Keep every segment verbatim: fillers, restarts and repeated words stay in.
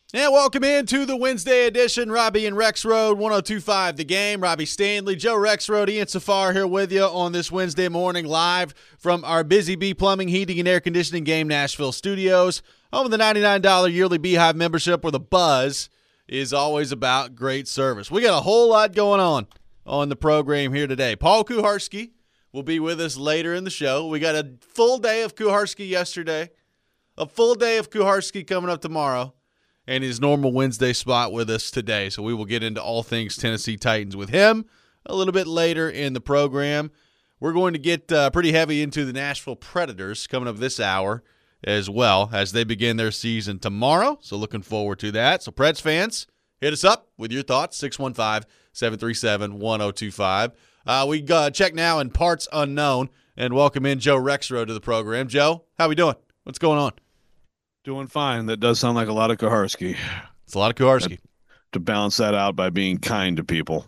And welcome into the Wednesday edition. Robbie and Rexroad, one oh two point five The Game. Robbie Stanley, Joe Rexroad, Ian Safar here with you on this Wednesday morning live from our Busy Bee Plumbing, Heating, and Air Conditioning Game Nashville studios. Home of the ninety-nine dollars yearly Beehive membership where the buzz is always about great service. We got a whole lot going on on the program here today. Paul Kuharsky will be with us later in the show. We got a full day of Kuharsky yesterday, a full day of Kuharsky coming up tomorrow, and his normal Wednesday spot with us today. So we will get into all things Tennessee Titans with him a little bit later in the program. We're going to get uh, pretty heavy into the Nashville Predators coming up this hour as well as they begin their season tomorrow. So looking forward to that. So Preds fans, hit us up with your thoughts, six one five, seven three seven, one oh two five. Uh, we uh, check now in parts unknown and welcome in Joe Rexroad to the program. Joe, how we doing? What's going on? Doing fine. That does sound like a lot of Kuharsky. It's a lot of Kuharsky. To balance that out by being kind to people.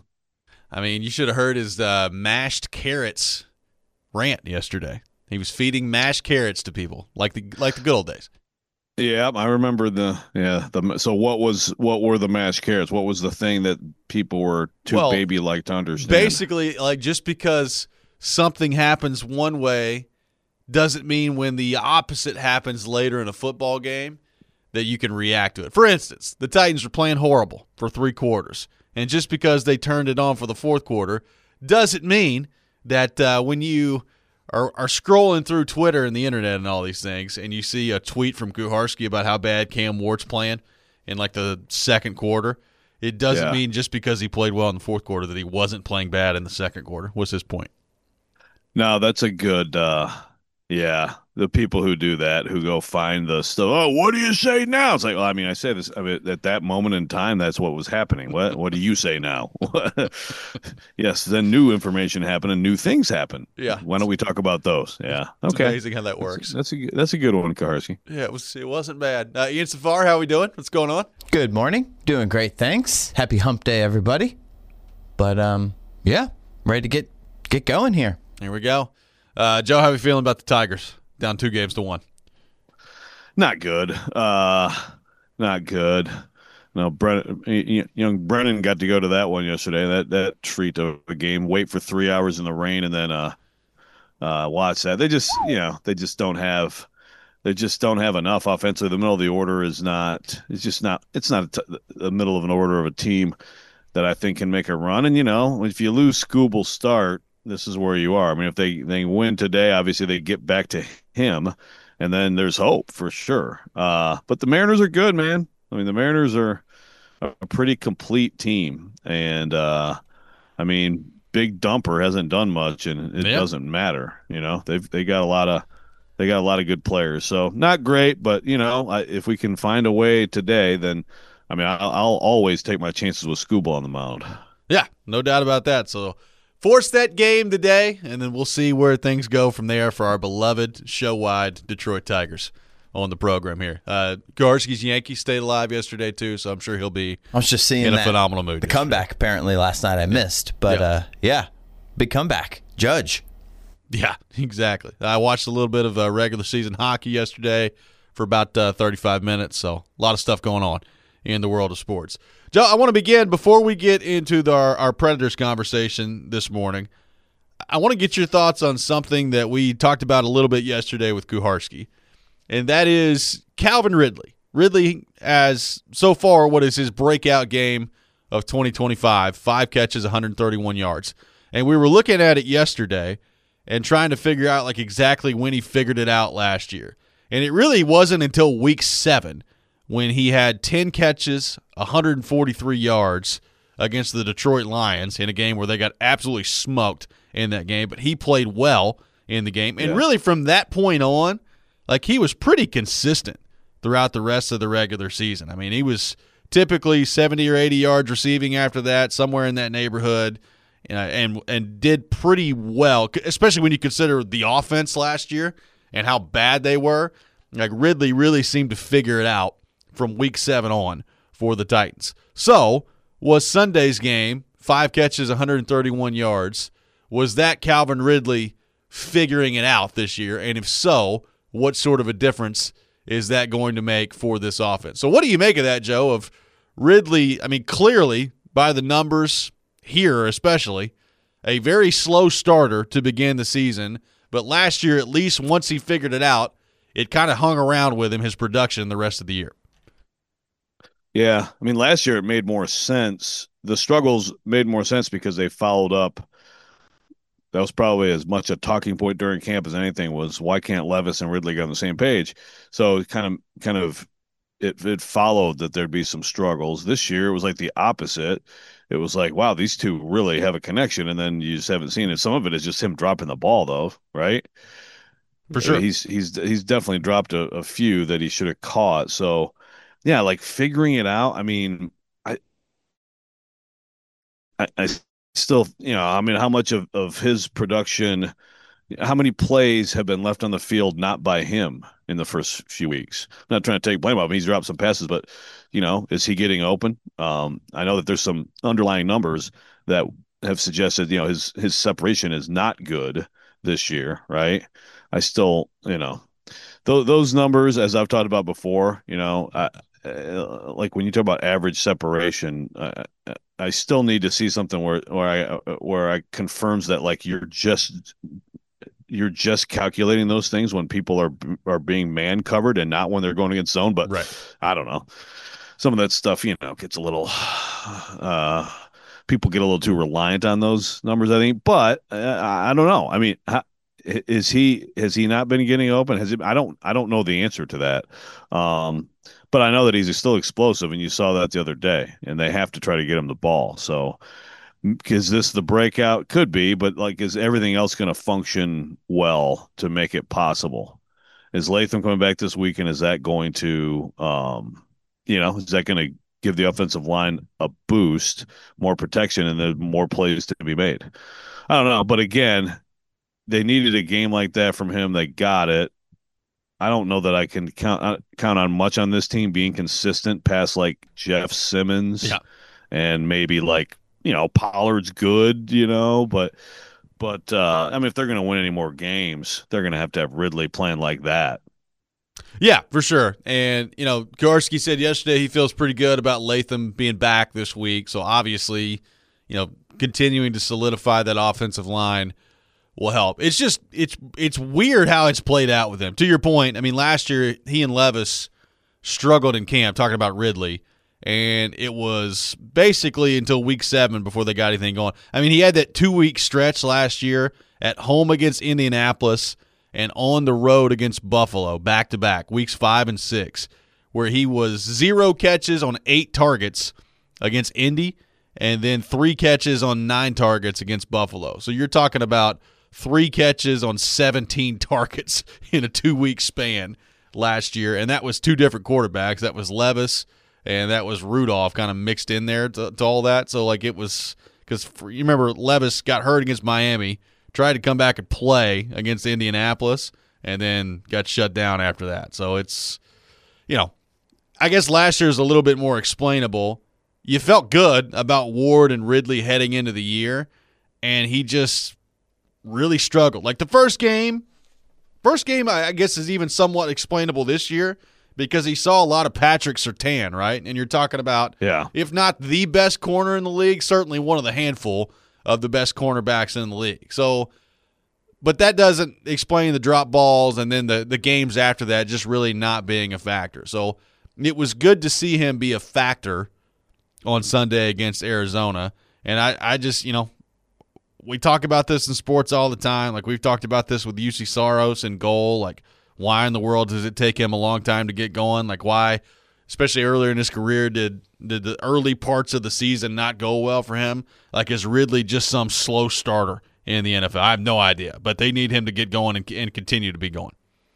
I mean, you should have heard his uh, mashed carrots rant yesterday. He was feeding mashed carrots to people like the like the good old days. Yeah, I remember the yeah. The so what was what were the mashed carrots? What was the thing that people were too well, baby-like to understand? Basically, like just because something happens one way doesn't mean when the opposite happens later in a football game that you can react to it. For instance, the Titans were playing horrible for three quarters, and just because they turned it on for the fourth quarter doesn't mean that uh, when you are, are scrolling through Twitter and the internet and all these things and you see a tweet from Kuharsky about how bad Cam Ward's playing in like the second quarter, it doesn't yeah. mean just because he played well in the fourth quarter that he wasn't playing bad in the second quarter. What's his point? No, that's a good uh yeah, the people who do that, who go find the stuff. Oh, what do you say now? It's like, well, I mean, I say this. I mean, at that moment in time, that's what was happening. What What do you say now? Yes, then new information happened and new things happen. Yeah. Why don't we talk about those? Yeah. It's okay. amazing how that works. That's, that's a that's a good one, Kuharsky. Yeah, it was. It wasn't bad. Uh, Ian Safar, how we doing? What's going on? Good morning. Doing great, thanks. Happy Hump Day, everybody. But um, yeah, ready to get get going here. Here we go. Uh, Joe, how are you feeling about the Tigers? Down two games to one. Not good. Uh, not good. No, Brennan, young Brennan got to go to that one yesterday. That that treat of a game. Wait for three hours in the rain and then uh, uh, watch that. They just, you know, they just don't have. They just don't have enough offensively. The middle of the order is not. It's just not. It's not a t- the middle of an order of a team that I think can make a run. And you know, if you lose Scooble's start, this is where you are. I mean, if they, they win today, obviously they get back to him, and then there's hope for sure. Uh, but the Mariners are good, man. I mean, the Mariners are a pretty complete team. And, uh, I mean, Big Dumper hasn't done much, and it yep. doesn't matter. You know, they've they got a lot of they got a lot of good players. So not great, but, you know, I, if we can find a way today, then, I mean, I'll, I'll always take my chances with Scooble on the mound. Yeah, no doubt about that. So, force that game today, and then we'll see where things go from there for our beloved show-wide Detroit Tigers on the program here. Uh, Kuharsky's Yankees stayed alive yesterday, too, so I'm sure he'll be I was just seeing in a that, phenomenal mood. The yesterday. comeback, apparently, last night I missed. But, yeah. Uh, yeah, big comeback. Judge. Yeah, exactly. I watched a little bit of uh, regular season hockey yesterday for about uh, thirty-five minutes, so a lot of stuff going on in the world of sports. Joe, I want to begin, before we get into the, our, our Predators conversation this morning, I want to get your thoughts on something that we talked about a little bit yesterday with Kuharsky, and that is Calvin Ridley. Ridley has, so far, what is his breakout game of twenty twenty-five, five catches, one hundred thirty-one yards. And we were looking at it yesterday and trying to figure out like exactly when he figured it out last year. And it really wasn't until week seven when he had ten catches, one hundred forty-three yards against the Detroit Lions in a game where they got absolutely smoked in that game. But he played well in the game. And yeah. really from that point on, like he was pretty consistent throughout the rest of the regular season. I mean, he was typically seventy or eighty yards receiving after that, somewhere in that neighborhood, and and, and did pretty well, especially when you consider the offense last year and how bad they were. Like Ridley really seemed to figure it out from week seven on for the Titans. So, was Sunday's game, five catches, one hundred thirty-one yards, was that Calvin Ridley figuring it out this year? And if so, what sort of a difference is that going to make for this offense? So what do you make of that, Joe, of Ridley? I mean, clearly, by the numbers here especially, a very slow starter to begin the season, but last year, at least once he figured it out, it kind of hung around with him, his production, the rest of the year. Yeah, I mean, last year it made more sense. The struggles made more sense because they followed up. That was probably as much a talking point during camp as anything was, why can't Levis and Ridley get on the same page? So it kind of, kind of, it, it followed that there'd be some struggles. This year it was like the opposite. It was like, wow, these two really have a connection, and then you just haven't seen it. Some of it is just him dropping the ball, though, right? For sure. He's he's he's definitely dropped a, a few that he should have caught. So, yeah, like figuring it out. I mean, I, I, I still, you know, I mean, how much of, of his production, how many plays have been left on the field not by him in the first few weeks? I'm not trying to take blame off him. He's dropped some passes, but, you know, is he getting open? Um, I know that there's some underlying numbers that have suggested, you know, his his separation is not good this year, right? I still, you know, th- those numbers, as I've talked about before, you know, I, uh, like when you talk about average separation, uh, I still need to see something where where I uh, where I confirms that like you're just you're just calculating those things when people are are being man covered and not when they're going against zone. But right. I don't know, some of that stuff, you know, gets a little. Uh, people get a little too reliant on those numbers, I think. But uh, I don't know. I mean. How, Is he has he not been getting open? Has he, I don't I don't know the answer to that, um, but I know that he's still explosive, and you saw that the other day. And they have to try to get him the ball. So, is this the breakout? Could be, but like, is everything else going to function well to make it possible? Is Latham coming back this weekend? Is that going to, um, you know, is that going to give the offensive line a boost, more protection, and then more plays to be made? I don't know, but again. They needed a game like that from him. They got it. I don't know that I can count uh, count on much on this team being consistent past like Jeff Simmons yeah. and maybe like, you know, Pollard's good, you know, but but uh, I mean, if they're going to win any more games, they're going to have to have Ridley playing like that. Yeah, for sure. And, you know, Kowarski said yesterday he feels pretty good about Latham being back this week. So obviously, you know, continuing to solidify that offensive line will help. It's just it's it's weird how it's played out with him. To your point, I mean, last year he and Levis struggled in camp, talking about Ridley, and it was basically until week seven before they got anything going. I mean, he had that two-week stretch last year at home against Indianapolis and on the road against Buffalo, back-to-back, weeks five and six, where he was zero catches on eight targets against Indy and then three catches on nine targets against Buffalo. So you're talking about three catches on seventeen targets in a two-week span last year, and that was two different quarterbacks. That was Levis, and that was Rudolph kind of mixed in there to, to all that. So, like, it was – because you remember Levis got hurt against Miami, tried to come back and play against Indianapolis, and then got shut down after that. So it's – you know, I guess last year is a little bit more explainable. You felt good about Ward and Ridley heading into the year, and he just – really struggled. Like the first game, first game I guess is even somewhat explainable this year because he saw a lot of Patrick Surtain, right? And you're talking about, yeah, if not the best corner in the league, certainly one of the handful of the best cornerbacks in the league. So, but that doesn't explain the drop balls and then the, the games after that just really not being a factor. So it was good to see him be a factor on Sunday against Arizona. And I, I just, you know, we talk about this in sports all the time. Like, we've talked about this with U C Saros and goal. Like, why in the world does it take him a long time to get going? Like, why, especially earlier in his career, did did the early parts of the season not go well for him? Like, is Ridley just some slow starter in the N F L? I have no idea. But they need him to get going and, and continue to be going.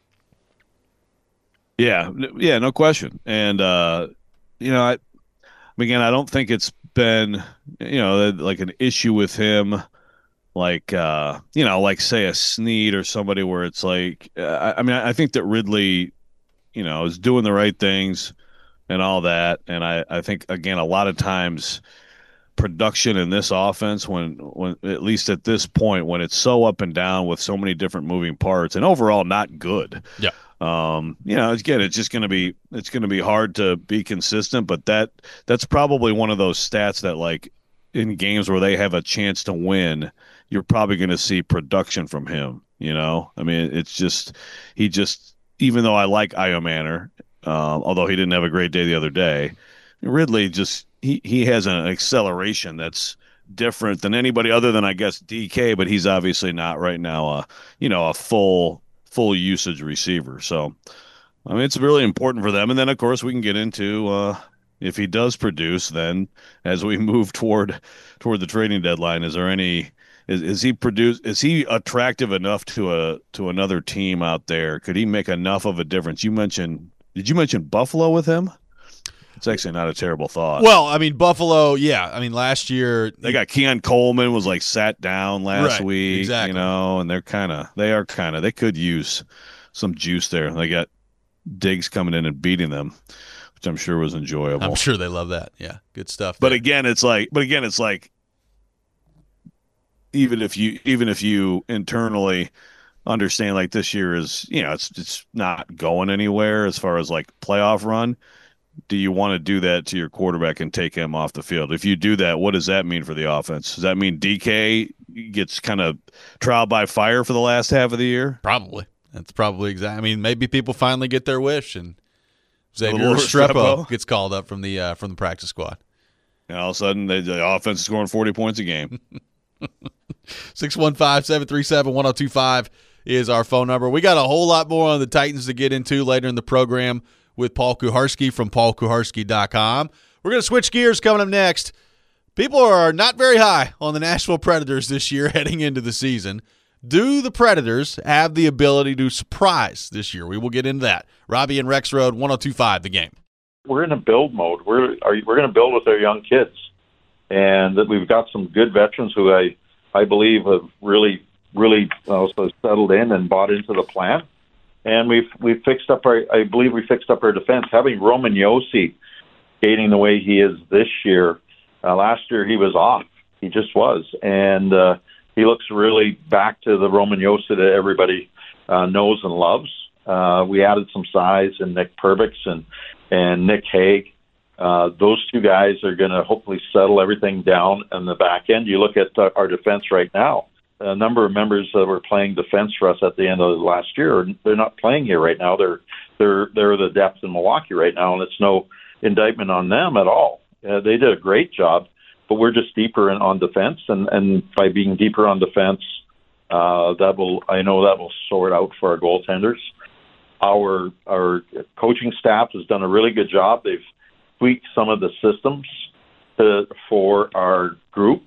Yeah, yeah, no question. And, uh, you know, I, again, I don't think it's been, you know, like an issue with him. Like, uh, you know, like say a Snead or somebody where it's like, uh, I mean, I think that Ridley, you know, is doing the right things and all that. And I, I think, again, a lot of times production in this offense, when, when at least at this point, when it's so up and down with so many different moving parts and overall not good. Yeah. Um, you know, again, it's just going to be it's going to be hard to be consistent, but that that's probably one of those stats that, like, in games where they have a chance to win, you're probably going to see production from him. You know, I mean, it's just he just even though I like Io Manor, um, although he didn't have a great day the other day, Ridley just he he has an acceleration that's different than anybody other than, I guess, D K, but he's obviously not right now a you know a full full usage receiver. So I mean, it's really important for them. And then, of course, we can get into uh, if he does produce, then as we move toward toward the trading deadline, is there any is, is he produce is he attractive enough to a to another team out there? Could he make enough of a difference? You mentioned did you mention Buffalo with him? It's actually not a terrible thought. Well, I mean, Buffalo, yeah. I mean, last year they got Keon Coleman was like sat down last right, week, exactly. you know, and they're kind of they are kind of they could use some juice there. They got Diggs coming in and beating them, which I'm sure was enjoyable. I'm sure they love that. Yeah, good stuff. But there. again, it's like, but again, it's like, even if you even if you internally understand like this year is, you know, it's it's not going anywhere as far as like playoff run. Do you want to do that to your quarterback and take him off the field? If you do that, what does that mean for the offense? Does that mean D K gets kind of trial by fire for the last half of the year? Probably. That's probably exactly. I mean, maybe people finally get their wish and Xavier Restrepo. Restrepo gets called up from the uh, from the practice squad. And all of a sudden, they, the offense is scoring forty points a game. six one five, seven three seven, one oh two five is our phone number. We got a whole lot more on the Titans to get into later in the program with Paul Kuharsky from paul kuharsky dot com. We're going to switch gears coming up next. People are not very high on the Nashville Predators this year heading into the season. Do the Predators have the ability to surprise this year? We will get into that. Robbie and Rex Road, one oh two five, The Game. We're in a build mode. We're are, we're going to build with our young kids, and that we've got some good veterans who I I believe have really really also settled in and bought into the plan. And we've we've fixed up our I believe we fixed up our defense. Having Roman Josi skating the way he is this year, uh, last year he was off. He just was, and uh, he looks really back to the Roman Josi that everybody uh, knows and loves. Uh, we added some size in Nick Perbix and and Nick Hague. Uh, those two guys are going to hopefully settle everything down in the back end. You look at uh, our defense right now. A number of members that were playing defense for us at the end of last year, they're not playing here right now. They're they're they're the depth in Milwaukee right now, and it's no indictment on them at all. Uh, they did a great job, but we're just deeper in, on defense, and, and by being deeper on defense, uh, that will I know that will sort out for our goaltenders. Our our coaching staff has done a really good job. They've tweaked some of the systems to, for our group.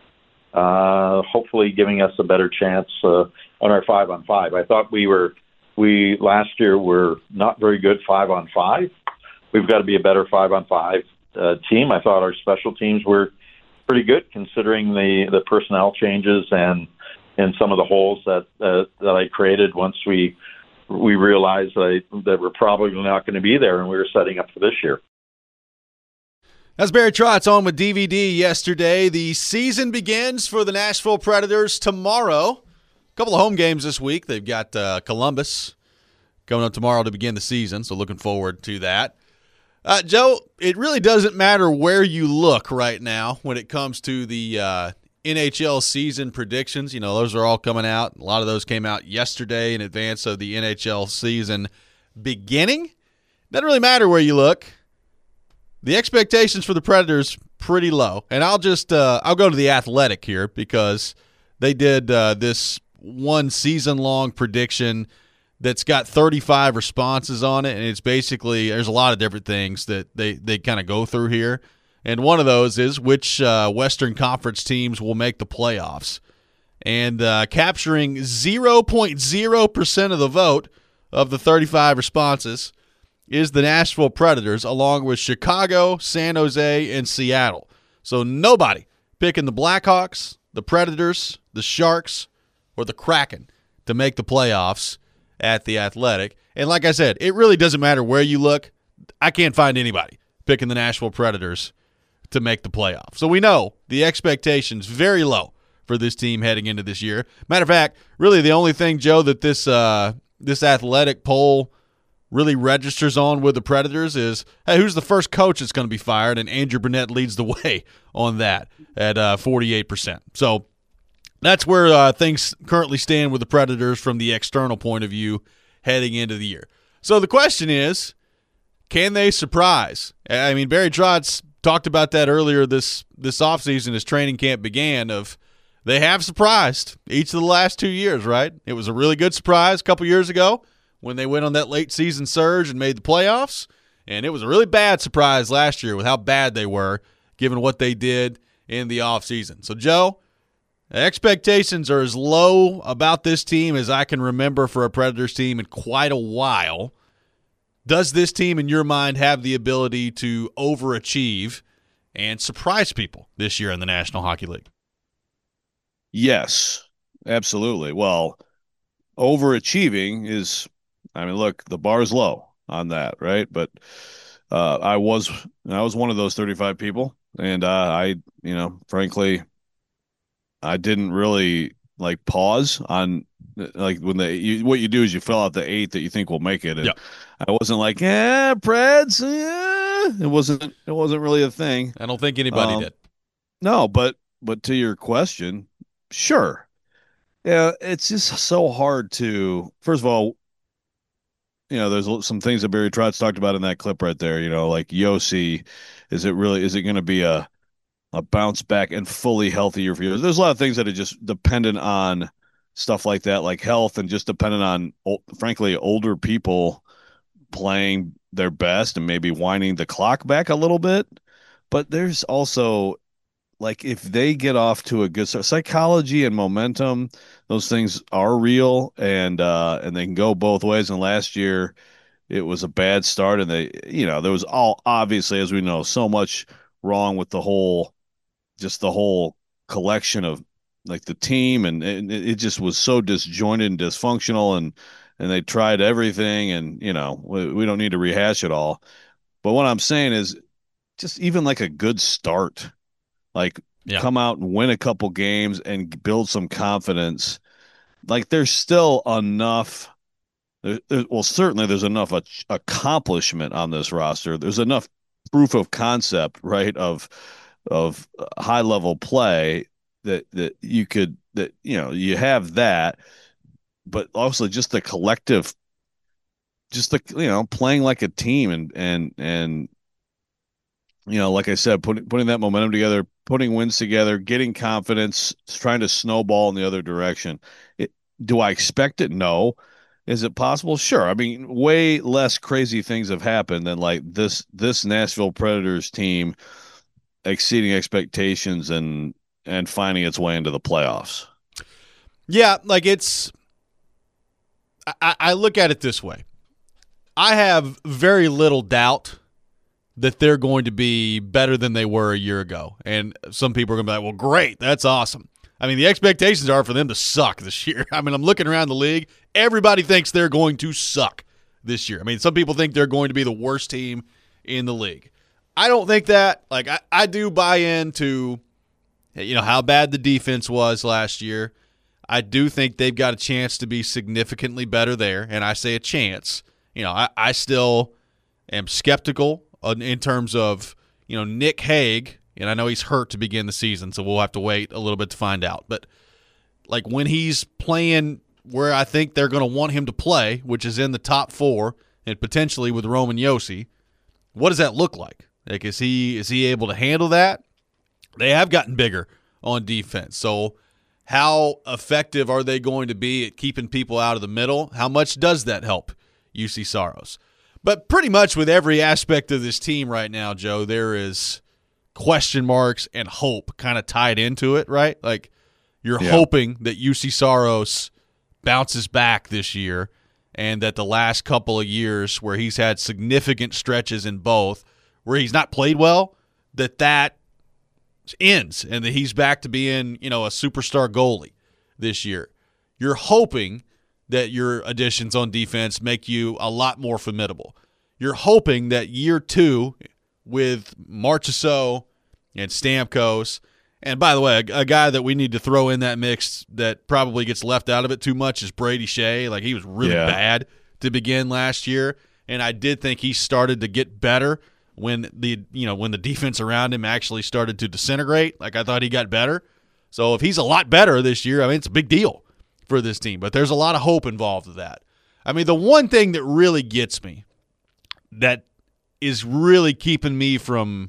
Uh, hopefully giving us a better chance uh, on our five on five. I thought we were, we last year were not very good five on five. We've got to be a better five on five uh, team. I thought our special teams were pretty good considering the, the personnel changes and and some of the holes that uh, that I created once we we realized that, I, that we're probably not going to be there and we were setting up for this year. That's Barry Trotz on with D V D yesterday. The season begins for the Nashville Predators tomorrow. A couple of home games this week. They've got uh, Columbus coming up tomorrow to begin the season, so looking forward to that. Uh, Joe, it really doesn't matter where you look right now when it comes to the uh, N H L season predictions. You know, those are all coming out. A lot of those came out yesterday in advance of the N H L season beginning. Doesn't really matter where you look. The expectations for the Predators pretty low, and I'll just uh, I'll go to the Athletic here because they did uh, this one season long prediction that's got thirty-five responses on it, and it's basically there's a lot of different things that they they kind of go through here, and one of those is which uh, Western Conference teams will make the playoffs, and uh, capturing zero point zero percent of the vote of the thirty-five responses is the Nashville Predators, along with Chicago, San Jose, and Seattle. So nobody picking the Blackhawks, the Predators, the Sharks, or the Kraken to make the playoffs at the Athletic. And like I said, it really doesn't matter where you look. I can't find anybody picking the Nashville Predators to make the playoffs. So we know the expectation's very low for this team heading into this year. Matter of fact, really the only thing, Joe, that this uh, this Athletic poll really registers on with the Predators is, hey, who's the first coach that's going to be fired? And Andrew Brunette leads the way on that at uh, forty-eight percent. So that's where uh, things currently stand with the Predators from the external point of view heading into the year. So the question is, can they surprise? I mean, Barry Trotz talked about that earlier this, this offseason as training camp began of they have surprised each of the last two years, right? It was a really good surprise a couple years ago when they went on that late season surge and made the playoffs, and it was a really bad surprise last year with how bad they were given what they did in the offseason. So, Joe, expectations are as low about this team as I can remember for a Predators team in quite a while. Does this team, in your mind, have the ability to overachieve and surprise people this year in the National Hockey League? Yes, absolutely. Well, overachieving is, I mean, look, the bar is low on that, right? But uh, I was I was one of those thirty-five people, and uh, I, you know, frankly, I didn't really like pause on like when they you, what you do is you fill out the eight that you think will make it, and yep. I wasn't like, yeah, Preds, yeah. It wasn't it wasn't really a thing. I don't think anybody um, did. No, but but to your question, sure. Yeah, it's just so hard to, first of all, you know, there's some things that Barry Trotz talked about in that clip right there, you know, like Yossi, is it really, is it going to be a, a bounce back and fully healthy year for you? There's a lot of things that are just dependent on stuff like that, like health, and just dependent on, frankly, older people playing their best and maybe winding the clock back a little bit. But there's also, like, if they get off to a good start, psychology and momentum, those things are real, and uh, and they can go both ways. And last year, it was a bad start, and they, you know, there was all obviously, as we know, so much wrong with the whole, just the whole collection of like the team, and, and it just was so disjointed and dysfunctional, and and they tried everything, and you know, we, we don't need to rehash it all. But what I'm saying is, just even like a good start. Like, yeah. Come out and win a couple games and build some confidence. Like, there's still enough. There, there, well, certainly there's enough a, accomplishment on this roster. There's enough proof of concept, right, of of high level play that that you could that you know you have that, but also just the collective, just the you know playing like a team and and and. You know, like I said, putting putting that momentum together, putting wins together, getting confidence, trying to snowball in the other direction. It, do I expect it? No. Is it possible? Sure. I mean, way less crazy things have happened than like this this Nashville Predators team exceeding expectations and and finding its way into the playoffs. Yeah, like it's I, I look at it this way. I have very little doubt that they're going to be better than they were a year ago. And some people are going to be like, well, great, that's awesome. I mean, the expectations are for them to suck this year. I mean, I'm looking around the league. Everybody thinks they're going to suck this year. I mean, some people think they're going to be the worst team in the league. I don't think that. Like, I, I do buy into, you know, how bad the defense was last year. I do think they've got a chance to be significantly better there. And I say a chance. You know, I, I still am skeptical in terms of, you know, Nick Hague, and I know he's hurt to begin the season, so we'll have to wait a little bit to find out. But, like, when he's playing where I think they're going to want him to play, which is in the top four, and potentially with Roman Josi, what does that look like? Like, is he is he able to handle that? They have gotten bigger on defense. So how effective are they going to be at keeping people out of the middle? How much does that help U C Saros? But pretty much with every aspect of this team right now, Joe, there is question marks and hope kind of tied into it, right? Like, you're yeah. hoping that U C Saros bounces back this year and that the last couple of years where he's had significant stretches in both where he's not played well, that that ends and that he's back to being, you know, a superstar goalie this year. You're hoping that your additions on defense make you a lot more formidable. You're hoping that year two with Marchessault and Stamkos, and by the way, a, a guy that we need to throw in that mix that probably gets left out of it too much is Brady Shea. Like, he was really yeah. bad to begin last year. and I did think he started to get better when the you know when the defense around him actually started to disintegrate. Like, I thought he got better. So if he's a lot better this year, I mean, it's a big deal for this team. But there's a lot of hope involved with that. I mean, the one thing that really gets me, that is really keeping me from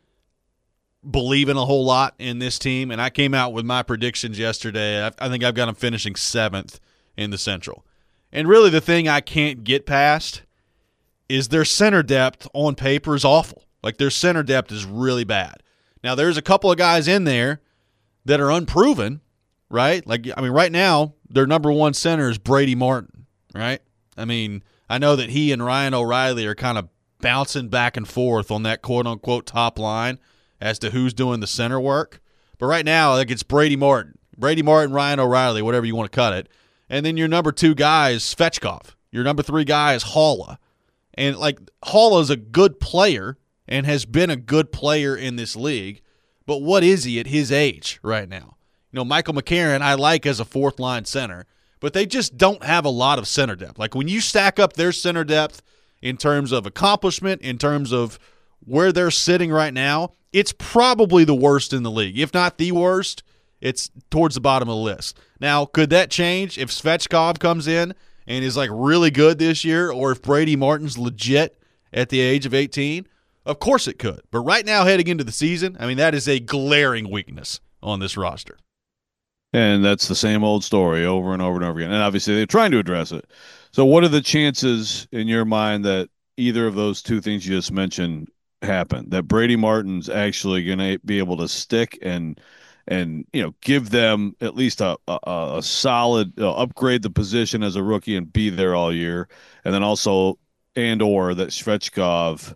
believing a whole lot in this team, and I came out with my predictions yesterday. I, I think I've got them finishing seventh in the Central. And really the thing I can't get past is their center depth on paper is awful. Like, their center depth is really bad. Now, there's a couple of guys in there that are unproven, right? Like, I mean, right now, their number one center is Brady Martin, right? I mean, I know that he and Ryan O'Reilly are kind of bouncing back and forth on that quote-unquote top line as to who's doing the center work. But right now, like, it's Brady Martin. Brady Martin, Ryan O'Reilly, whatever you want to cut it. And then your number two guy is Svechkov. Your number three guy is Haula. And, like, Haula is a good player and has been a good player in this league. But what is he at his age right now? You know, Michael McCarron I like as a fourth-line center, but they just don't have a lot of center depth. Like, when you stack up their center depth in terms of accomplishment, in terms of where they're sitting right now, it's probably the worst in the league. If not the worst, it's towards the bottom of the list. Now, could that change if Svechkov comes in and is, like, really good this year, or if Brady Martin's legit at the age of eighteen? Of course it could. But right now, heading into the season, I mean, that is a glaring weakness on this roster. And that's the same old story over and over and over again. And obviously, they're trying to address it. So what are the chances in your mind that either of those two things you just mentioned happen, that Brady Martin's actually going to be able to stick and and you know give them at least a a, a solid uh, upgrade the position as a rookie and be there all year, and then also and or that Svechkov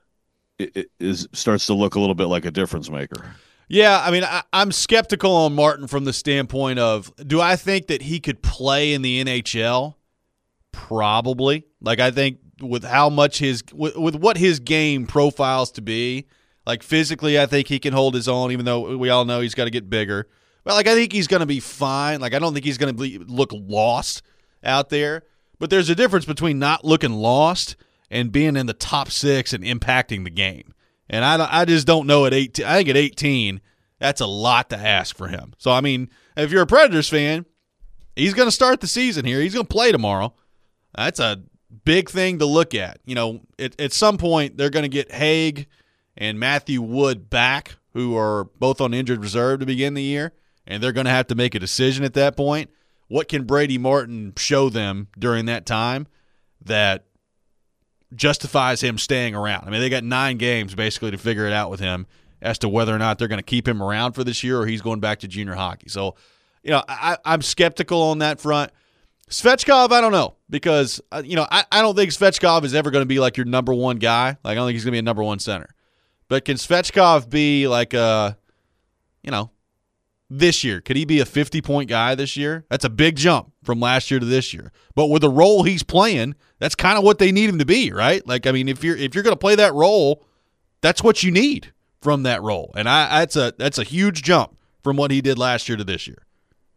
is, is starts to look a little bit like a difference maker? Yeah, I mean, I, I'm skeptical on Martin from the standpoint of, do I think that he could play in the N H L? Probably. Like, I think with how much his with, with what his game profiles to be, like, physically, I think he can hold his own, even though we all know he's got to get bigger. But, like, I think he's going to be fine. Like, I don't think he's going to look lost out there. But there's a difference between not looking lost and being in the top six and impacting the game. And I, I just don't know at eighteen. I think at eighteen, that's a lot to ask for him. So, I mean, if you're a Predators fan, he's going to start the season here. He's going to play tomorrow. That's a big thing to look at. You know, at, at some point, they're going to get Haig and Matthew Wood back, who are both on injured reserve to begin the year, and they're going to have to make a decision at that point. What can Brady Martin show them during that time that justifies him staying around? I mean, they got nine games basically to figure it out with him as to whether or not they're going to keep him around for this year or he's going back to junior hockey. So, you know, I, I'm skeptical on that front. Svechkov, I don't know, because, uh, you know, I, I don't think Svechkov is ever going to be like your number one guy. Like, I don't think he's going to be a number one center. But can Svechkov be like a, you know, this year? Could he be a fifty-point guy this year? That's a big jump from last year to this year. But with the role he's playing, that's kind of what they need him to be, right? Like, I mean, if you're if you're going to play that role, that's what you need from that role. And I that's a that's a huge jump from what he did last year to this year.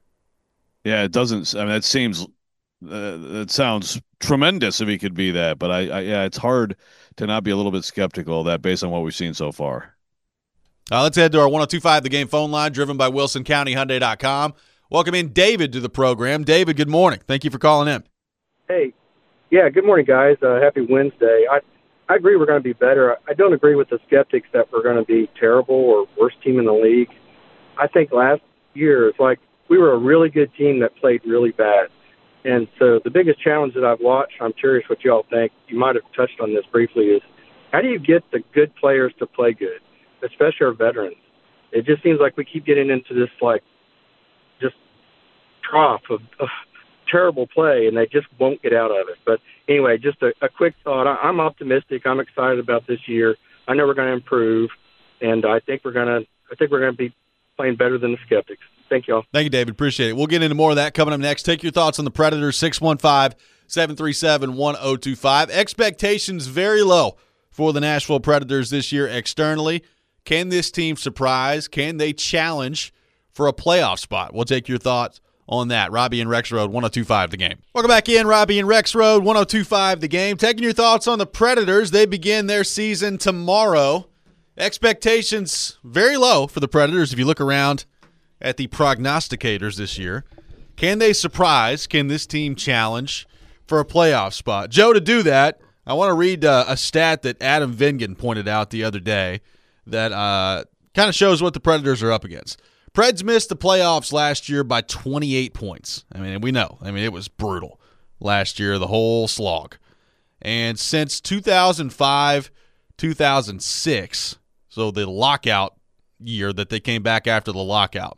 Yeah, it doesn't. I mean, that seems. Uh, it sounds tremendous if he could be that, but I, I, yeah, it's hard to not be a little bit skeptical of that based on what we've seen so far. Uh, let's head to our one oh two point five The Game phone line, driven by Wilson County Hyundai dot com. Welcome in David to the program. David, good morning. Thank you for calling in. Hey, yeah, good morning, guys. Uh, happy Wednesday. I I agree we're going to be better. I don't agree with the skeptics that we're going to be terrible or worst team in the league. I think last year it's like we were a really good team that played really bad. And so the biggest challenge that I've watched, I'm curious what you all think, you might have touched on this briefly, is how do you get the good players to play good, especially our veterans? It just seems like we keep getting into this, like, just trough of, of terrible play, and they just won't get out of it. But anyway, just a, a quick thought. I, I'm optimistic. I'm excited about this year. I know we're going to improve, and I think we're going to I think we're going to be playing better than the skeptics. Thank you all. Thank you, David. Appreciate it. We'll get into more of that coming up next. Take your thoughts on the Predators, six one five, seven three seven, one oh two five. Expectations very low for the Nashville Predators this year externally. Can this team surprise? Can they challenge for a playoff spot? We'll take your thoughts on that. Robbie and Rex Road, one oh two point five The Game. Welcome back in, Robbie and Rex Road, one oh two point five The Game. Taking your thoughts on the Predators. They begin their season tomorrow. Expectations very low for the Predators if you look around at the prognosticators this year. Can they surprise? Can this team challenge for a playoff spot? Joe, to do that, I want to read uh, a stat that Adam Vingan pointed out the other day that uh, kind of shows what the Predators are up against. Preds missed the playoffs last year by twenty-eight points. I mean, we know. I mean, it was brutal last year, the whole slog. And since two thousand five, two thousand six, so the lockout year that they came back after the lockout,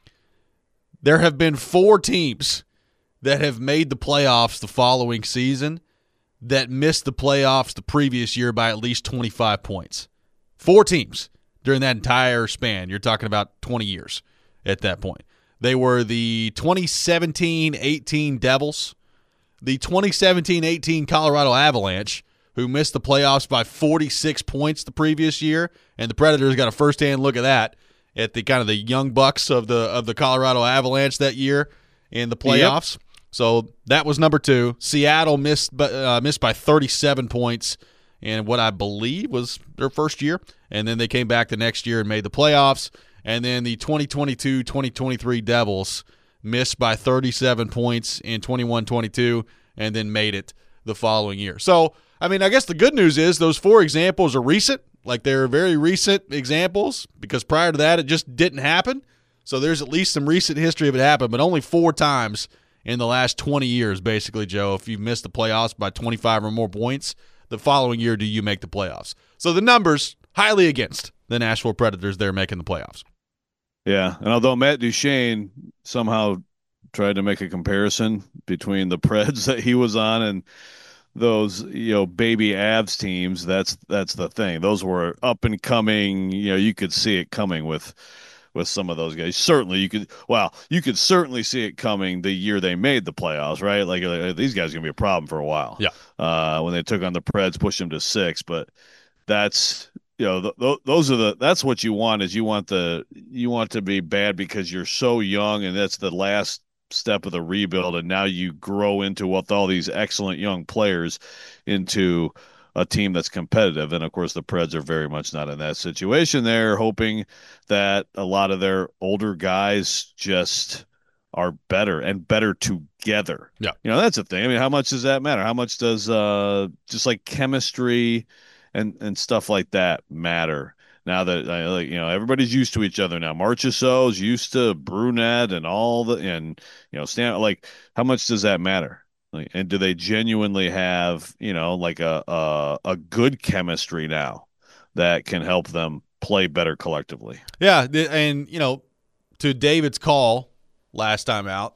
there have been four teams that have made the playoffs the following season that missed the playoffs the previous year by at least twenty-five points. Four teams during that entire span. You're talking about twenty years at that point. They were the twenty seventeen eighteen Devils, the twenty seventeen eighteen Colorado Avalanche, who missed the playoffs by forty-six points the previous year, and the Predators got a first-hand look at that at the kind of the young bucks of the of the Colorado Avalanche that year in the playoffs. Yep. So that was number two. Seattle missed uh, missed by thirty-seven points in what I believe was their first year, and then they came back the next year and made the playoffs. And then the twenty twenty-two twenty twenty-three Devils missed by thirty-seven points in twenty-one twenty-two and then made it the following year. So, I mean, I guess the good news is those four examples are recent. Like, they're very recent examples because prior to that, it just didn't happen. So there's at least some recent history of it happened, but only four times in the last twenty years, basically, Joe, if you've missed the playoffs by twenty-five or more points, the following year do you make the playoffs. So the numbers highly against the Nashville Predators. They're making the playoffs. Yeah, and although Matt Duchene somehow tried to make a comparison between the Preds that he was on and those, you know, baby Avs teams, that's that's the thing. Those were up and coming, you know, you could see it coming with with some of those guys. Certainly you could, well, you could certainly see it coming the year they made the playoffs, right? Like, like these guys are going to be a problem for a while. Yeah. Uh, when they took on the Preds, pushed them to six, but that's, you know, th- th- those are the, that's what you want is you want the, you want to be bad because you're so young and that's the last step of the rebuild. And now you grow into with all these excellent young players into a team that's competitive. And of course the Preds are very much not in that situation. They're hoping that a lot of their older guys just are better and better together. Yeah. You know, that's the thing. I mean, how much does that matter? How much does uh, just like chemistry and, and stuff like that matter? Now that, uh, like, you know, everybody's used to each other now. Marchessault's used to Brunette and all the, and, you know, Stan, like, how much does that matter? Like, and do they genuinely have, you know, like a, a, a good chemistry now that can help them play better collectively? Yeah. And, you know, to David's call last time out,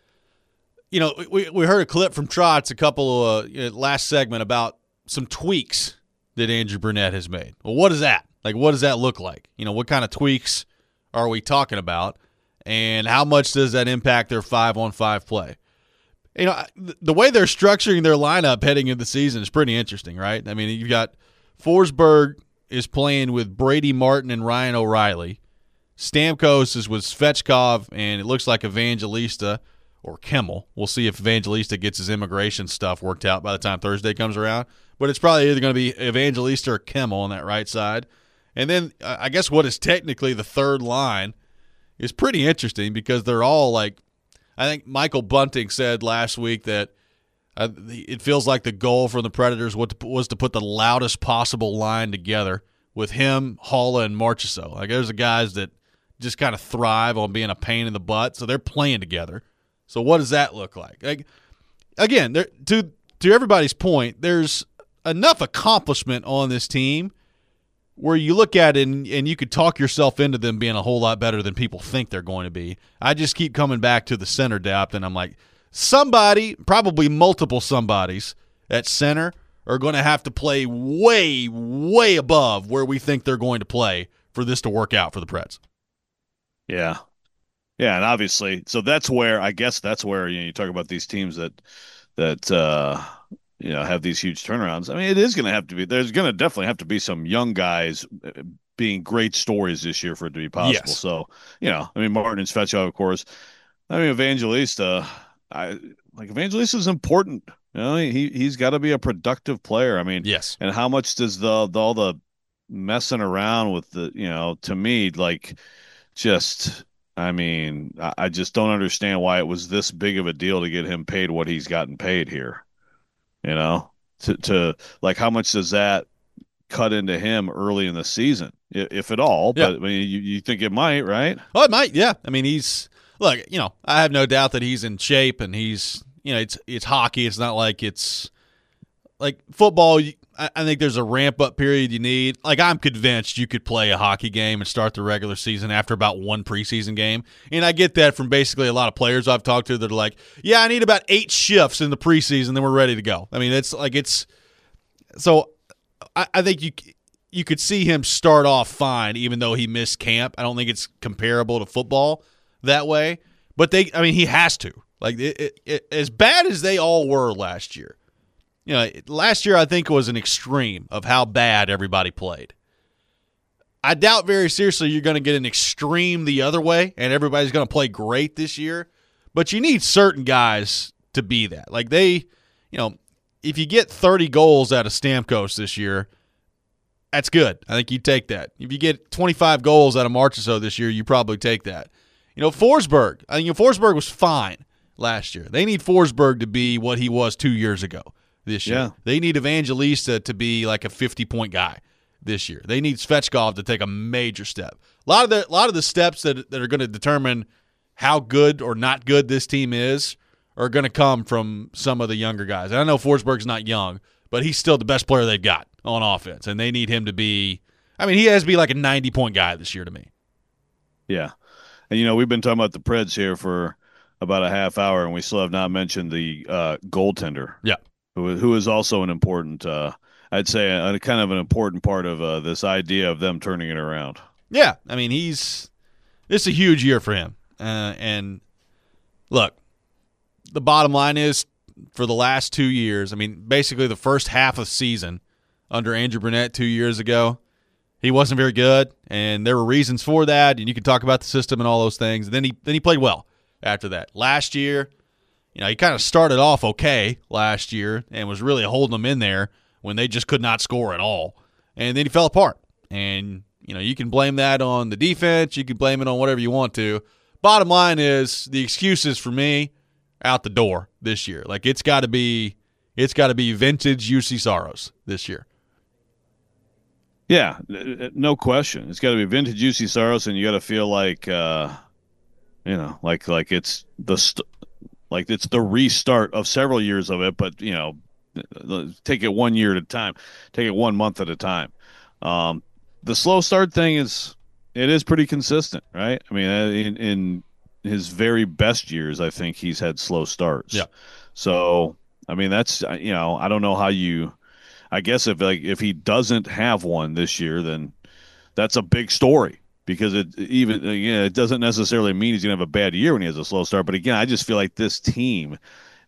you know, we, we heard a clip from Trotz a couple of uh, you know, last segment about some tweaks that Andrew Brunette has made. Well, what is that? Like, what does that look like? You know, what kind of tweaks are we talking about? And how much does that impact their five-on-five play? You know, the way they're structuring their lineup heading into the season is pretty interesting, right? I mean, you've got Forsberg is playing with Brady Martin and Ryan O'Reilly. Stamkos is with Svechkov, and it looks like Evangelista or Kimmel. We'll see if Evangelista gets his immigration stuff worked out by the time Thursday comes around. But it's probably either going to be Evangelista or Kimmel on that right side. And then uh, I guess what is technically the third line is pretty interesting because they're all like, I think Michael Bunting said last week that uh, it feels like the goal for the Predators was to put the loudest possible line together with him, Haula, and Marchessault. Like, there's the guys that just kind of thrive on being a pain in the butt, so they're playing together. So what does that look like? Like again, there, to to everybody's point, there's enough accomplishment on this team where you look at it and, and you could talk yourself into them being a whole lot better than people think they're going to be. I just keep coming back to the center depth, and I'm like, somebody, probably multiple somebodies at center are going to have to play way, way above where we think they're going to play for this to work out for the Preds. Yeah. Yeah, and obviously, so that's where, I guess that's where, you know, you talk about these teams that, that uh, you know, have these huge turnarounds. I mean, it is going to have to be, there's going to definitely have to be some young guys being great stories this year for it to be possible. Yes. So, you know, I mean, Martin and Svechkov, of course, I mean, Evangelista, I like Evangelista is important. You know, he he's got to be a productive player. I mean, Yes. and how much does the, the all the messing around with the, you know, to me, like just, I mean, I, I just don't understand why it was this big of a deal to get him paid what he's gotten paid here. You know, to to like how much does that cut into him early in the season, if, if at all? Yeah. But I mean, you, you think it might, right? Oh, it might. Yeah. I mean, he's look. You know, I have no doubt that he's in shape, and he's you know, it's it's hockey. It's not like it's like football. I, I think there's a ramp up period you need. Like I'm convinced you could play a hockey game and start the regular season after about one preseason game, and I get that from basically a lot of players I've talked to that are like, yeah, I need about eight shifts in the preseason, then we're ready to go. I mean, it's like it's so. I, I think you you could see him start off fine, even though he missed camp. I don't think it's comparable to football that way. But they, I mean, he has to. Like it, it, it, as bad as they all were last year. You know, last year I think was an extreme of how bad everybody played. I doubt very seriously you're going to get an extreme the other way, and everybody's going to play great this year. But you need certain guys to be that. Like they, you know. If you get thirty goals out of Stamkos this year, that's good. I think you take that. If you get twenty-five goals out of Marchessault this year, you probably take that. You know, Forsberg. I think you know, Forsberg was fine last year. They need Forsberg to be what he was two years ago this year. Yeah. They need Evangelista to be like a fifty-point guy this year. They need Svechkov to take a major step. A lot of the, a lot of the steps that, that are going to determine how good or not good this team is are going to come from some of the younger guys. And I know Forsberg's not young, but he's still the best player they've got on offense, and they need him to be – I mean, he has to be like a ninety-point guy this year to me. Yeah. And, you know, we've been talking about the Preds here for about a half hour, and we still have not mentioned the uh, goaltender. Yeah. Who, who is also an important uh, – I'd say a, a kind of an important part of uh, this idea of them turning it around. Yeah. I mean, he's – it's a huge year for him. Uh, and, look – the bottom line is, for the last two years, I mean, basically the first half of the season under Andrew Brunette two years ago, he wasn't very good, and there were reasons for that, and you can talk about the system and all those things. And then he then he played well after that. Last year, you know, he kind of started off okay last year and was really holding them in there when they just could not score at all. And then he fell apart. And, you know, you can blame that on the defense. You can blame it on whatever you want to. Bottom line is, the excuses for me out the door this year. Like it's got to be, it's got to be vintage U C Saros this year. Yeah, no question. It's got to be vintage U C Saros, and you got to feel like, uh, you know, like like it's the st- like it's the restart of several years of it. But you know, take it one year at a time, take it one month at a time. Um, the slow start thing is it is pretty consistent, right? I mean, in, in his very best years, I think he's had slow starts. Yeah. So, I mean, that's, you know, I don't know how you, I guess if like, if he doesn't have one this year, then that's a big story because it even, you know, it doesn't necessarily mean he's going to have a bad year when he has a slow start. But again, I just feel like this team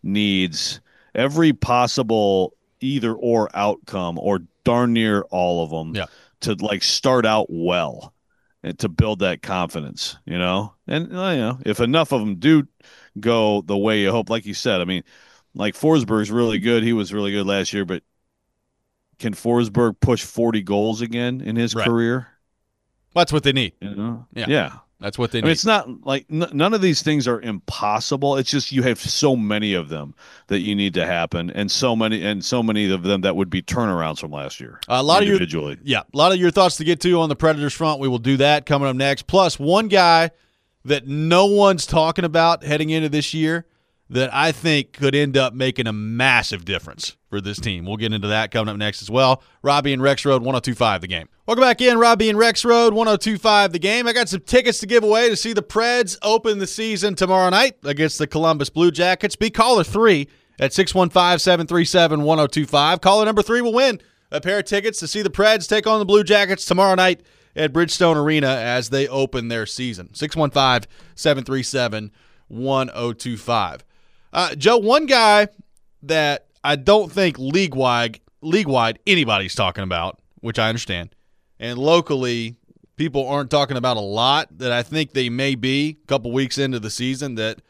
needs every possible either or outcome or darn near all of them yeah. to like start out well. And to build that confidence, you know, and you know, if enough of them do go the way you hope, like you said, I mean, like Forsberg's really good. He was really good last year, but can Forsberg push forty goals again in his right. career? That's what they need. You know? Yeah. Yeah. That's what they I need. mean, it's not like n- none of these things are impossible. It's just you have so many of them that you need to happen, and so many and so many of them that would be turnarounds from last year. Uh, a lot individually. of your, yeah, a lot of your thoughts to get to on the Predators front. We will do that coming up next. Plus, one guy that no one's talking about heading into this year that I think could end up making a massive difference for this team. We'll get into that coming up next as well. Robbie and Rex Road, one oh two point five The Game. Welcome back in, Robbie and Rex Road, one oh two point five The Game. I got some tickets to give away to see the Preds open the season tomorrow night against the Columbus Blue Jackets. Be caller three at six one five, seven three seven, one oh two five. Caller number three will win a pair of tickets to see the Preds take on the Blue Jackets tomorrow night at Bridgestone Arena as they open their season. six one five, seven three seven, one oh two five. Uh, Joe, one guy that I don't think league-wide, league-wide anybody's talking about, which I understand, and locally people aren't talking about a lot, that I think they may be a couple weeks into the season, that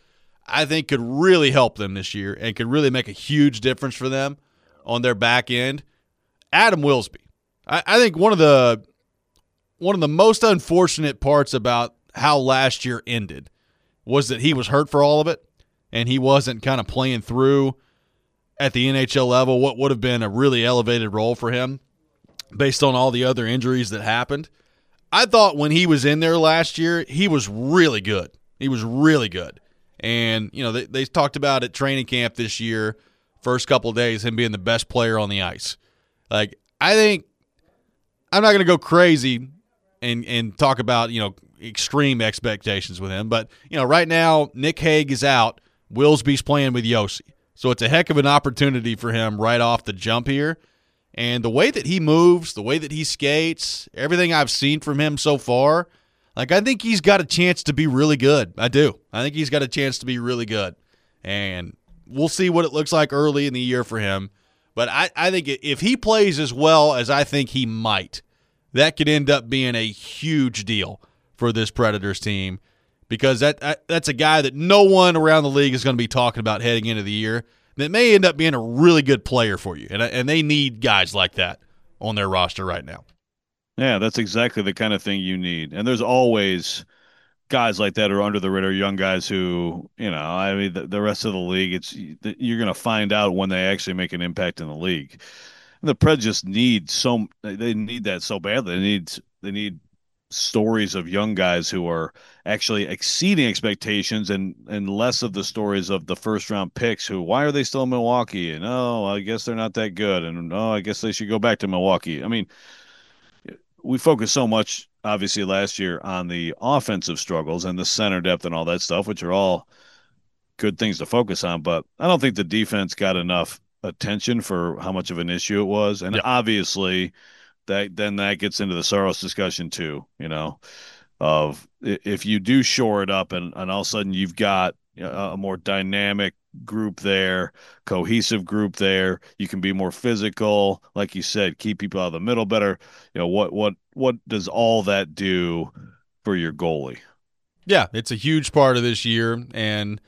I think could really help them this year and could really make a huge difference for them on their back end. Adam Wilsby. I, I think one of the one of the most unfortunate parts about how last year ended was that he was hurt for all of it, and he wasn't kind of playing through at the N H L level what would have been a really elevated role for him based on all the other injuries that happened. I thought when he was in there last year, he was really good. He was really good. And, you know, they, they talked about at training camp this year, first couple of days, him being the best player on the ice. Like, I think I'm not going to go crazy and, and talk about, you know, extreme expectations with him. But, you know, right now, Nick Hague is out. Wilsby's playing with Yossi. So it's a heck of an opportunity for him right off the jump here. And the way that he moves, the way that he skates, everything I've seen from him so far, like I think he's got a chance to be really good. I do. I think he's got a chance to be really good. And we'll see what it looks like early in the year for him. But I, I think if he plays as well as I think he might, that could end up being a huge deal for this Predators team, because that that's a guy that no one around the league is going to be talking about heading into the year that may end up being a really good player for you. And, and they need guys like that on their roster right now. Yeah, that's exactly the kind of thing you need. And there's always guys like that who are under the radar, young guys who, you know, I mean, the, the rest of the league, it's you're going to find out when they actually make an impact in the league. And the Preds just need so they need that so badly. They need they need stories of young guys who are actually exceeding expectations, and and less of the stories of the first round picks who, why are they still in Milwaukee? And oh, I guess they're not that good. And oh, I guess they should go back to Milwaukee. I mean, we focused so much, obviously, last year on the offensive struggles and the center depth and all that stuff, which are all good things to focus on. But I don't think the defense got enough attention for how much of an issue it was. And yeah. obviously, that then that gets into the Saros discussion too, you know, of if you do shore it up and, and all of a sudden you've got a more dynamic group there, cohesive group there, you can be more physical, like you said, keep people out of the middle better. You know, what what what does all that do for your goalie? Yeah, it's a huge part of this year, and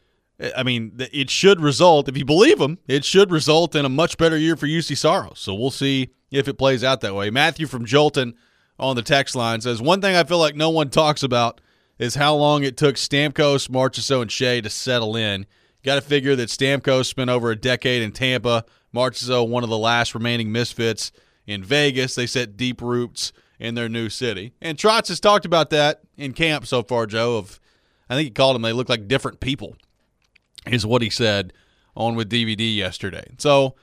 I mean, it should result, if you believe them, it should result in a much better year for U C Saros. So we'll see if it plays out that way. Matthew from Jolton on the text line says, one thing I feel like no one talks about is how long it took Stamkos, Marchessault, and Shea to settle in. Got to figure that Stamkos spent over a decade in Tampa, Marchessault one of the last remaining misfits in Vegas. They set deep roots in their new city. And Trotz has talked about that in camp so far, Joe. Of I think he called them, they look like different people, is what he said on with D V D yesterday. So,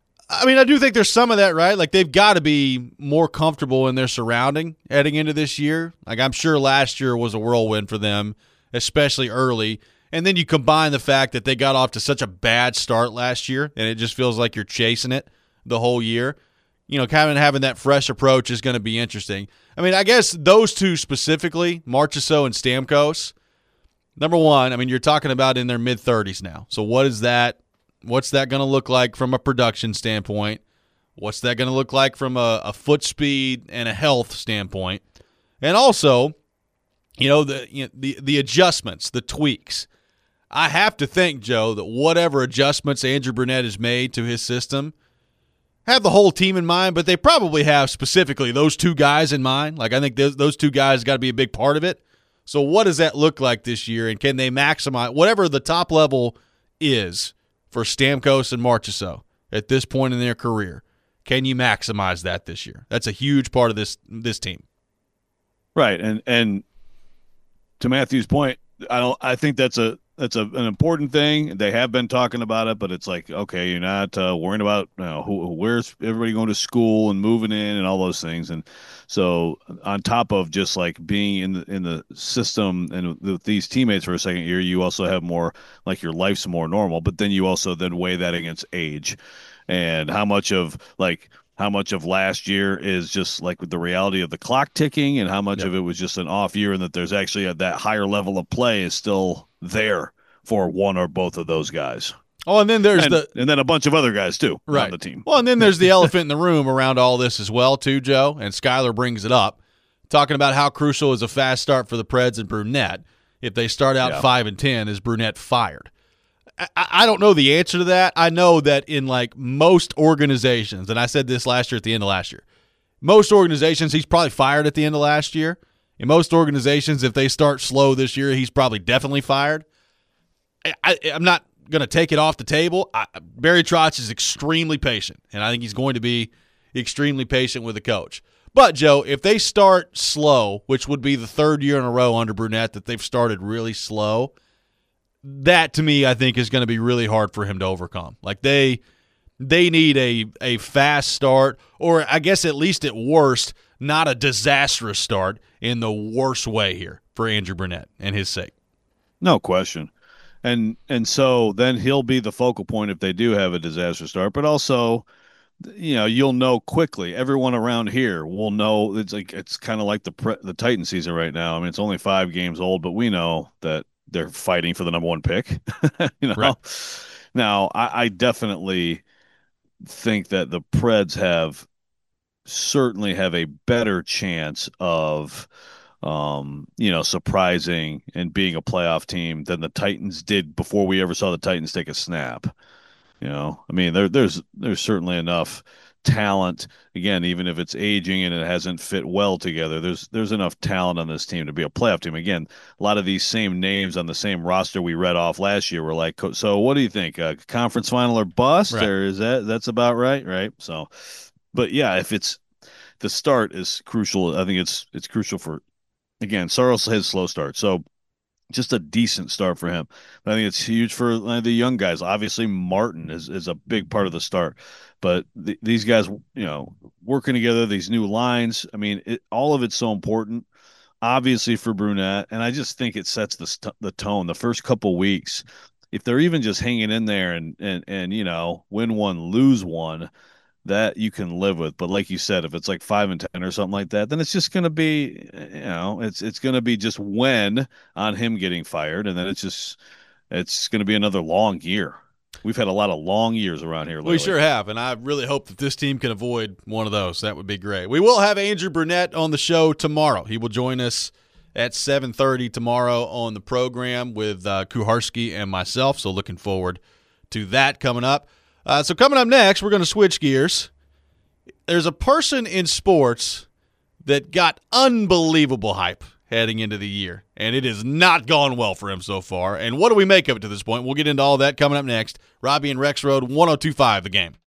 I mean, I do think there's some of that, right? Like, they've got to be more comfortable in their surrounding heading into this year. Like, I'm sure last year was a whirlwind for them, especially early. And then you combine the fact that they got off to such a bad start last year, and it just feels like you're chasing it the whole year. You know, kind of having that fresh approach is going to be interesting. I mean, I guess those two specifically, Marchessault and Stamkos, number one, I mean, you're talking about in their mid-thirties now. So what is that? What's that going to look like from a production standpoint? What's that going to look like from a, a foot speed and a health standpoint? And also, you know, the you know, the the adjustments, the tweaks. I have to think, Joe, that whatever adjustments Andrew Brunette has made to his system have the whole team in mind, but they probably have specifically those two guys in mind. Like, I think those, those two guys got to be a big part of it. So what does that look like this year, and can they maximize whatever the top level is for Stamkos and Marchessault at this point in their career? Can you maximize that this year? That's a huge part of this this team. Right, and and to Matthew's point, I don't. I think that's a that's a, an important thing. They have been talking about it, but it's like, okay, you're not uh, worrying about, you know, who, where's everybody going to school and moving in and all those things. And so on top of just like being in the in the system and with these teammates for a second year, you also have more like your life's more normal. But then you also then weigh that against age and how much of like. How much of last year is just like with the reality of the clock ticking, and how much yep. of it was just an off year, and that there's actually a, that higher level of play is still there for one or both of those guys. Oh, and then there's and, the and then a bunch of other guys too right. around the team. Well, and then there's the elephant in the room around all this as well, too, Joe. And Skyler brings it up, talking about how crucial is a fast start for the Preds and Brunette. if they start out Yeah. five and ten, is Brunette fired? I, I don't know the answer to that. I know that in like most organizations, and I said this last year at the end of last year, most organizations he's probably fired at the end of last year. In most organizations, if they start slow this year, he's probably definitely fired. I, I, I'm not going to take it off the table. I, Barry Trotz is extremely patient, and I think he's going to be extremely patient with the coach. But, Joe, if they start slow, which would be the third year in a row under Brunette that they've started really slow, that to me I think is going to be really hard for him to overcome. Like they they need a, a fast start, or I guess at least at worst, not a disastrous start in the worst way here for Andrew Brunette and his sake. No question. And and so then he'll be the focal point if they do have a disaster start, but also, you know, you'll know quickly. Everyone around here will know. It's like it's kind of like the pre, the Titan season right now. I mean, it's only five games old, but we know that they're fighting for the number one pick. you know, Right. Now I, I definitely think that the Preds have certainly have a better chance of, um, you know, surprising and being a playoff team than the Titans did before we ever saw the Titans take a snap. You know, I mean, there, there's there's certainly enough talent. Again, even if it's aging and it hasn't fit well together, there's there's enough talent on this team to be a playoff team. Again, a lot of these same names on the same roster we read off last year were like, so what do you think? A conference final or bust, Right. or is that that's about right? Right. So, but yeah, if it's the start is crucial. I think it's it's crucial for, again, Saros has slow start, so just a decent start for him. But I think it's huge for uh, the young guys. Obviously, Martin is, is a big part of the start, but th- these guys, you know, working together, these new lines. I mean, it, all of it's so important. Obviously for Brunette, and I just think it sets the st- the tone. The first couple weeks, if they're even just hanging in there and and and you know, win one, lose one, that you can live with. But like you said, if it's like five and ten or something like that, then it's just going to be, you know, it's it's going to be just when on him getting fired, and then it's just it's going to be another long year. We've had a lot of long years around here lately. We sure have, and I really hope that this team can avoid one of those. That would be great. We will have Andrew Brunette on the show tomorrow. He will join us at seven thirty tomorrow on the program with uh, Kuharski and myself, so looking forward to that coming up. Uh, so coming up next, we're going to switch gears. There's a person in sports that got unbelievable hype heading into the year, and it has not gone well for him so far. And what do we make of it to this point? We'll get into all that coming up next. Robbie and Rex Road, one oh two point five The Game.